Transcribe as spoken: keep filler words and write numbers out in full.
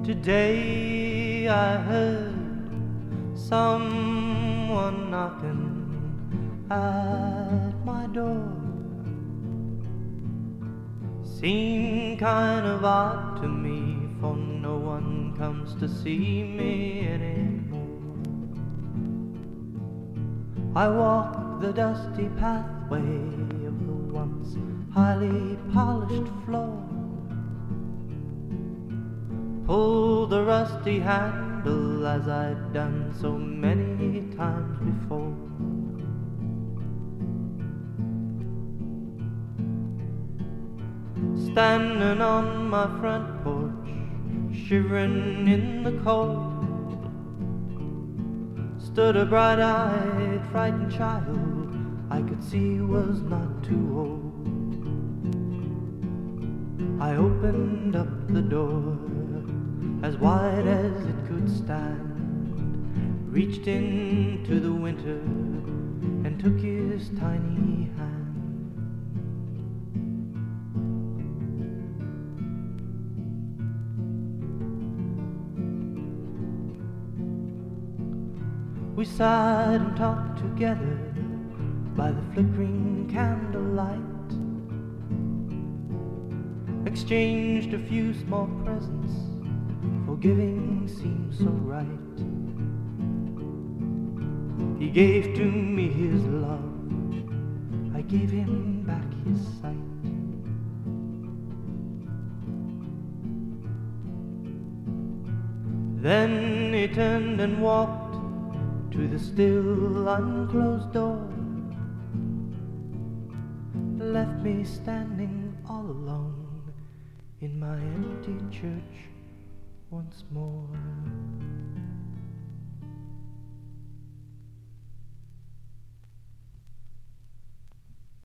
Today I heard someone knocking at my door. Seemed kind of odd to me, for no one comes to see me anymore. I walk the dusty pathway of the once highly polished floor, pull the rusty handle as I'd done so many times before. Standing on my front porch, shivering in the cold, stood a bright-eyed, frightened child I could see was not too old. I opened up the door as wide as it could stand, reached into the winter and took his tiny hand. We sat and talked together by the flickering candlelight, exchanged a few small presents, for giving seemed so right. He gave to me his love, I gave him back his sight. Then he turned and walked to the still unclosed door, left me standing all alone in my empty church once more.